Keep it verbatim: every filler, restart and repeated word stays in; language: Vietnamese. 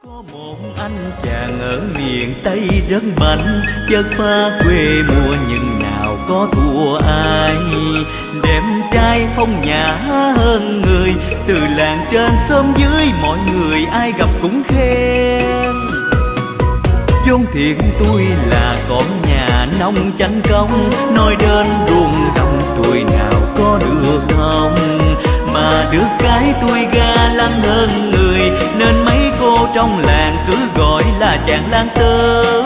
Có một anh chàng ở miền Tây rất mạnh, chất pha quê mùa nhưng nào có thua ai. Đẹp trai phong nhã hơn người, từ làng trên xóm dưới mọi người ai gặp cũng khen. Vốn thiện tôi là con nhà nông chánh công, nói đến ruộng đồng tuổi nào có được không. Mà được cái tôi ga lăng hơn người, nên mấy cô trong làng cứ gọi là chàng lang tơ.